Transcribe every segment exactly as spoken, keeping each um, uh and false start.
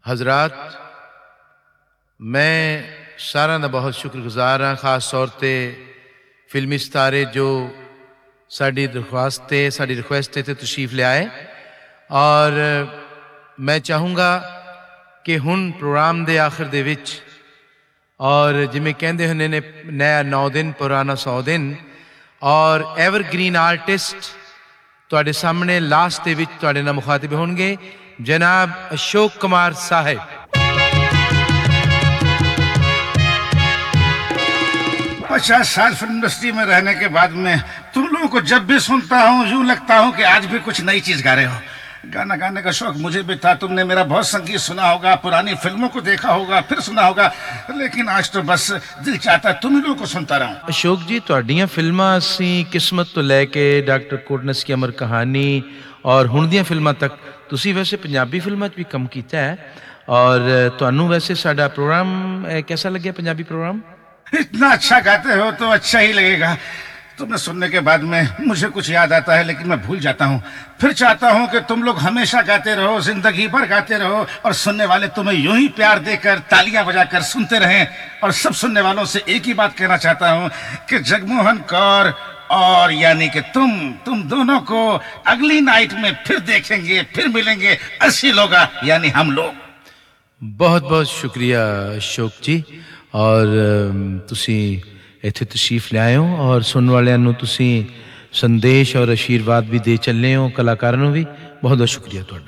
हज़रात, मैं सारा दा बहुत शुक्रगुजार हाँ, खास तौर पर फिल्मी सितारे जो साड़ी दरख्वास्त ते साड़ी रिक्वेस्ट ते तशरीफ ले आए। और मैं चाहूँगा कि हुण प्रोग्राम दे आखिर दे विच और जिमें कहते हुंदे ने नया नौ दिन पुराना सौ दिन और एवरग्रीन आर्टिस्ट तुहाडे सामने लास्ट दे विच तुहाडे नाल मुखातिब होणगे जनाब अशोक कुमार साहिब। पचास साल फिल्म इंडस्ट्री में रहने के बाद में तुम लोगों को जब भी सुनता हूँ यूं लगता हूँ कि आज भी कुछ नई चीज गा रहे हो। गाना गाने का शौक मुझे भी था, तुमने मेरा बहुत संगीत सुना होगा, पुरानी फिल्मों को देखा होगा, फिर सुना होगा, लेकिन आज तो बस दिल चाहता है तुम लोगों को सुनता रहूं। अशोक जी, तुहाडीआं फिल्मां असीं किस्मत तो लैके डॉक्टर कोटनस की अमर कहानी और हुण दीआं फिल्मां तक तुसीं वैसे पंजाबी फिल्मां च भी कम कीता है और तुहानूं वैसे साडा प्रोग्राम कैसा लग्या? पंजाबी प्रोग्राम इतना अच्छा गाते हो तो अच्छा ही लगेगा। तुम्हें सुनने के बाद में मुझे कुछ याद आता है लेकिन मैं भूल जाता हूँ। फिर चाहता हूँ कि तुम लोग हमेशा गाते रहो, जिंदगी भर गाते रहो और सुनने वाले तुम्हें यूं ही प्यार देकर तालियां बजाकर सुनते रहें। और सब सुनने वालों से एक ही बात कहना चाहता हूँ कि जगमोहन कौर और यानी कि तुम तुम दोनों को अगली नाइट में फिर देखेंगे, फिर मिलेंगे। अस्सी लोग यानी हम लोग। बहुत बहुत शुक्रिया अशोक जी। और तुसी इत्थे तशरीफ ले आए हो और सुनने वालियां नूं तुसी संदेश और आशीर्वाद भी दे चले हो, कलाकारां नूं भी बहुत बहुत शुक्रिया तुहाडा।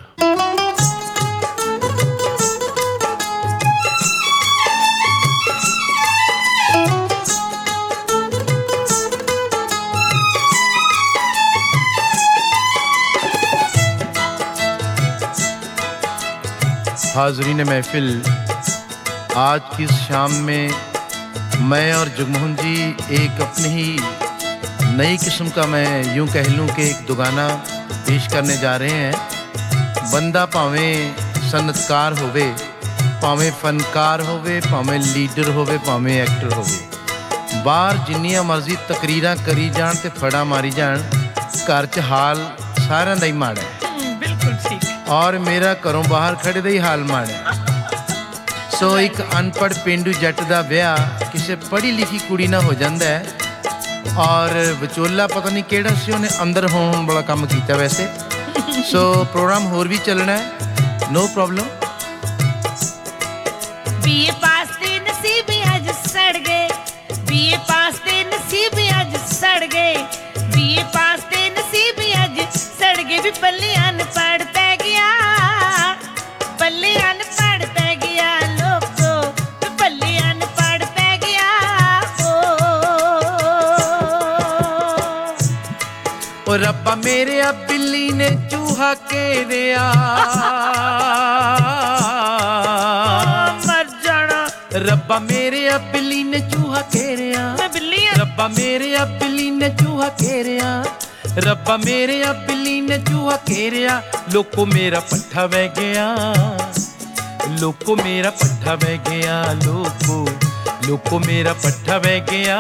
हाज़रीन महफिल, आज की इस शाम में मैं और जगमोहन जी एक अपनी ही नई किस्म का, मैं यूं कह लूँ कि एक दुगाना पेश करने जा रहे हैं। बंदा भावें सनतकार होवे, भावें फनकार होवे, भावें लीडर होवे, भावें एक्टर होवे, बाहर जिन्नियां मर्जी तकरीरां करी जान ते फड़ा मारी जान, घर च हाल सारिआं दा ही माड़ा है। बिल्कुल ठीक। और मेरा घरों बाहर खड़े दा ही हाल माड़ा है। सो एक अनपढ़ पेंडू जट का ब्याह किसी पढ़ी लिखी कुड़ी ना हो जाता है और विचोला पता नहीं केड़ा सी उन्हें अंदर होने वाला काम किया वैसे। सो प्रोग्राम होर भी चलना है, नो प्रॉब्लम। बीए पास दे नसीब आज सड़ गए, बीए पास दे नसीब आज सड़ गए, बीए पास दे नसीब आज सड़ गए। भी पल्ले अनपढ़ पै गया, पल्ले अनपढ़ पै गया लोगो, पल्ले अनपढ़ पै गया। ओ रब्बा मेरे आ बिल्ली ने चूहा घेरिया, मर जाना। रब्बा मेरे आ बिल्ली ने चूहा घेरिया, मैं बिल्ली हां। रब्बा मेरे आ बिल्ली ने चूहा घेरिया, रब्बा मेरे आ बिल्ली ने चूहा घेरिया। लोको मेरा पट्ठा बह गया, लोको मेरा पट्ठा बह गया, लोको लोको मेरा पट्ठा बह गया।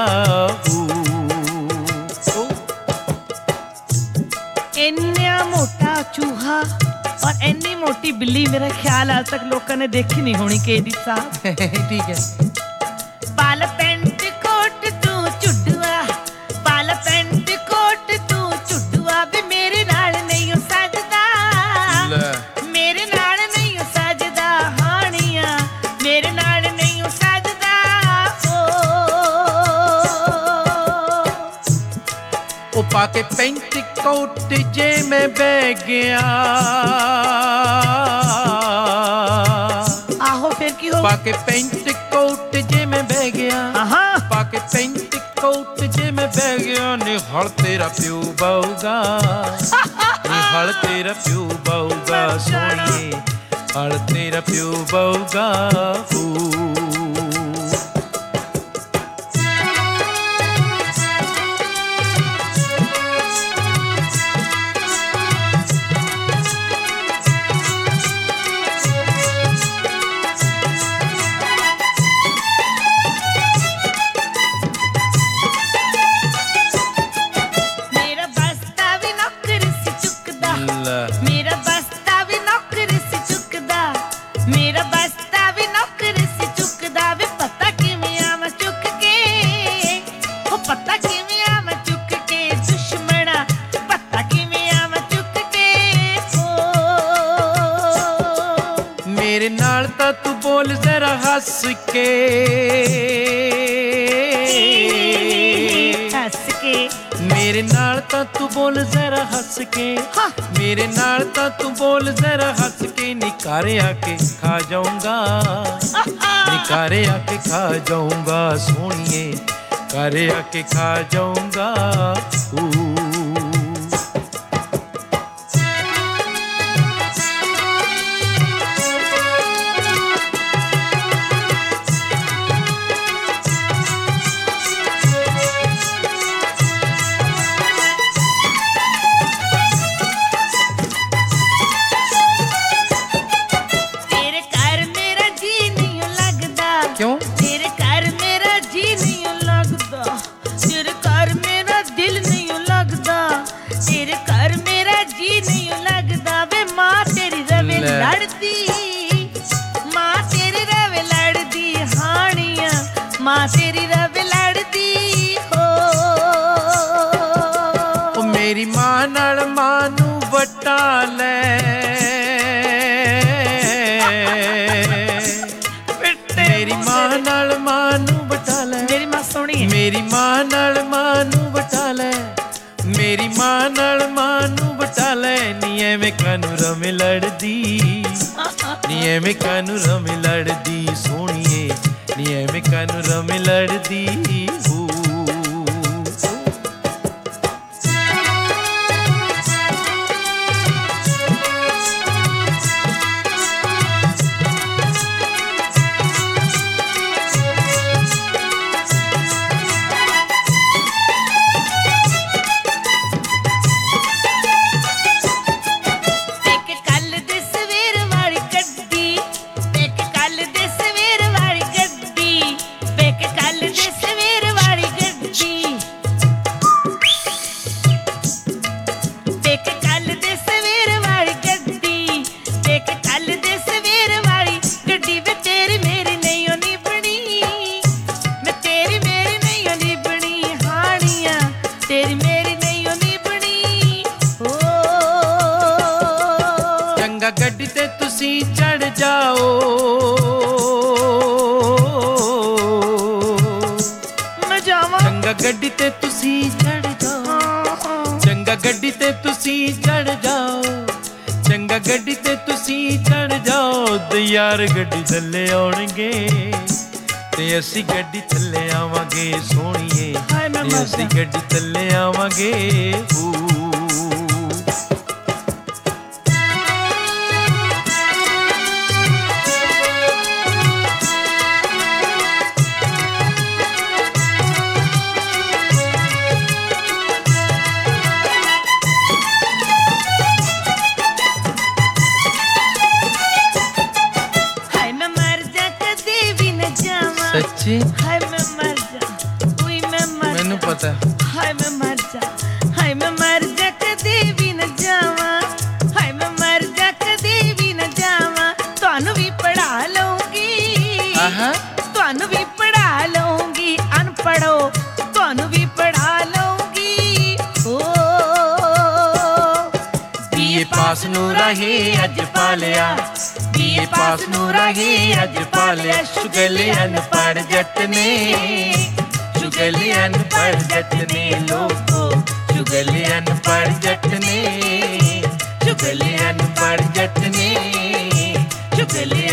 इन्ना मोटा चूहा और इन्नी मोटी बिल्ली मेरा ख्याल आज तक लोगों ने देखी नहीं होनी। केदी साहब ठीक है। पाल पेंट कोट तू चुडुआ, पाल पेंट कोट तू चुडुआ। भी मेरे नाल नहीं हो सजदा, मेरे नाल नहीं हो सजदा। हानिया मेरे नाल नहीं हो सजदा। ओ पाके पेंट कोट जे मैं बह गया, आहो फिर की हो? पाके पेंट कोट जे मैं बह गया, पाके पेंट कोट जे मैं बह गया। निहल तेरा प्यो बाऊगा, निहल तेरा प्यो बाऊगा, सोनिए हल तेरा प्यो बाऊगा। मेरा बस्ता भी नौकर सी चुकदा, मेरा बस्ता भी नौकर सी चुकदा। ਮੇਰਾ ਬਸਤਾ ਵੀ ਨੌਕਰ ਸੀ ਚੁੱਕਦਾ ਵੇ ਪਤਾ ਕਿਵੇਂ ਆਵਾਂ ਚੁੱਕ ਕੇ ਉਹ ਪਤਾ ਕਿਵੇਂ ਆਵਾਂ ਚੁੱਕ ਕੇ ਦੁਸ਼ਮਣਾ ਪਤਾ ਕਿਵੇਂ ਆਵਾਂ ਚੁੱਕ ਕੇ ਹੋ ਮੇਰੇ ਨਾਲ ਤਾਂ ਤੂੰ ਬੋਲ ਜ਼ਰਾ ਹੱਸ ਕੇ ਹੱਸ ਕੇ ਮੇਰੇ ਨਾਲ ਤਾਂ ਤੂੰ ਬੋਲ ਜ਼ਰਾ ਹੱਸ ਕੇ ਹਾਂ। ਮੇਰੇ ਨਾਲ ਤਾਂ ਤੂੰ ਬੋਲ ਜ਼ਰਾ ਹੱਸ ਕੇ ਨਿਕਾਰੇ ਆ ਕੇ ਖਾ ਜਾਊਂਗਾ ਨਿਕਾਰੇ ਆ ਕੇ ਖਾ ਜਾਊਂਗਾ ਸੋਹਣੀਏ ਘਰੇ ਆ ਕੇ ਖਾ ਜਾਊਂਗਾ ਊ ਤੇਰੇ ਘਰ ਮੇਰਾ ਜੀ ਨਹੀਂ ਲੱਗਦਾ ਕਿਉਂ ਤੇਰੇ ਘਰ ਮੇਰਾ ਜੀ ਨਹੀਂ ਲੱਗਦਾ ਤੇਰੇ ਘਰ ਮੇਰਾ ਦਿਲ ਨਹੀਂ ਲੱਗਦਾ ਤੇਰੇ ਘਰ ਮੇਰਾ ਜੀ ਨਹੀਂ ਲੱਗਦਾ ਵੇ ਮਾਂ ਤੇਰੀ ਰਵੇ ਲੈ। ਲੜਦੀ ਮਾਂ ਤੇਰੀ ਰਵੇ ਲੜਦੀ ਹਾਣੀਆਂ ਮਾਂ ਤੇਰੀ ਰਵੇ ਲੜਦੀ ਹੋ ਉਹ ਮੇਰੀ ਮਾਂ ਨਾਲ ਮਾਂ ਨੂੰ ਵਟਾ ਲੈ ਮੇਰੀ ਮਾਂ ਨਾਲ ਮਾਂ ਨੂੰ ਵਟਾ ਲੈ ਮੇਰੀ ਮਾਂ ਸੋਹਣੀ ਹੈ ਮੇਰੀ ਮਾਂ ਨਾਲ ਮਾਂ ਨੂੰ ਵਟਾ ਲੈ ਮੇਰੀ ਮਾਂ ਨਾਲ ਮਾਂ ਨੂੰ ਵਟਾ ਲੈ ਨੀ ਐਵੇਂ ਕਾਨੂੰ ਰਵੇਂ ਲੜਦੀ ਨੀ ਐਵੇਂ ਕਾਨੂੰ ਰਵੇਂ ਲੜਦੀ ਸੋਹਣੀਏ ਨੀ ਐਵੇਂ ਕਾਨੂੰ ਰਵੇਂ ਲੜਦੀ ਹੂ ਇੱਕ ਕੱਲ ਦੇ ਸਵੇਰ ਵਾਲੀ ਗੱਡੀ ਇੱਕ ਕੱਲ ਦੇ ਸਵੇਰ ਵਾਲੀ ਗੱਡੀ ਇੱਕ ਕੱਲ ਦੇ ਸਵੇਰ ਵਾਲੀ ਗੱਡੀ ਇੱਕ ਕੱਲ ਦੇ ਸਵੇਰ ਵਾਲੀ ਗੱਡੀ ਇੱਕ ਕੱਲ ਦੇ ਸਵੇਰ ਵਾਲੀ ਗੱਡੀ ਵੇ ਤੇਰੀ ਮੇਰੀ ਨਹੀਂ ਹੋਣੀ ਬਣੀ ਮੈਂ ਤੇਰੀ ਮੇਰੀ ਨਹੀਂ ਹੋਣੀ ਬਣੀ ਹਾਣੀਆਂ ਤੇਰੀ ਮੇਰੀ ਨਹੀਂ ਹੋਣੀ ਬਣੀ ਓ ਚੰਗਾ ਗੱਡੀ ਤੇ ਤੁਸੀਂ ਚੜ ਜਾਓ ਮੈਂ ਜਾਵਾਂ ਚੰਗਾ ਗੱਡੀ ਤੇ ਤੁਸੀਂ ਚੜ ਜਾਓ ਚੰਗਾ ਗੱਡੀ ਤੇ ਤੁਸੀਂ ਚੜ ਜਾਓ ਚੰਗਾ ਗੱਡੀ ਤੇ ਤੁਸੀਂ ਚੜ ਜਾਓ ਤੇ ਯਾਰ ਗੱਡੀ ਥੱਲੇ ਆਉਣਗੇ ਤੇ ਅਸੀਂ ਗੱਡੀ ਥੱਲੇ ਆਵਾਂਗੇ ਸੋਹਣੀਏ ਹਾਏ ਮੈਂ ਤੇ ਮਰ ਅਸੀਂ ਜਾ। ਗੱਡੀ ਥੱਲੇ ਆਵਾਂਗੇ ਊ ਹਾਏ ਮੈਂ ਮਰ ਜਾ ਕਦੇ ਵੀ ਨਾ ਜਾਵਾਂ ਸੱਚੀ ਹਾਏ ਮੈਂ ਮਰ ਜਾ ਉਈ ਮੈਂ ਮਰ ਮੈਨੂੰ ਜਾ। ਪਤਾ ਹਾਏ ਮੈਂ ਮਰ ਜਾ ਹਾਏ ਮੈਂ ਮਰ ਜਾ ਕਦੇ ਵੀ ਨਾ ਜਾਵਾਂ ਹਾਏ ਮੈਂ ਮਰ ਜਾ ਕਦੇ ਵੀ ਨਾ ਜਾਵਾਂ ਤੁਹਾਨੂੰ ਵੀ ਪੜਾ ਲਊਂਗੀ ਆਹਾ ਤੁਹਾਨੂੰ ਵੀ ਪੜਾ ਲਊਂਗੀ ਅਨਪੜੋ ਤੁਹਾਨੂੰ ਵੀ ਪੜਾ ਲਊਂਗੀ ਓ ਬੀਏ ਪਾਸ ਨੂੰ ਰਹੇ ਅੱਜ ਪਾਲਿਆ ਬੀਏ ਪਾਸ ਨੂੰ ਰਹੇ ਅੱਜ ਪਾਲਿਆ ਸ਼ੁਗਲੇ ਅਨਪੜ੍ਹ ਜੱਟ ਨੇ ਸ਼ੁਗਲੇ ਅਨਪੜ੍ਹ ਜੱਟ ਨੇ ਲੋਕੋ ਸ਼ੁਗਲੇ ਅਨਪੜ੍ਹ ਜੱਟ ਨੇ ਸ਼ੁਗਲੇ ਅਨਪੜ੍ਹ ਜੱਟ ਨੇ ਸ਼ੁਗਲੇ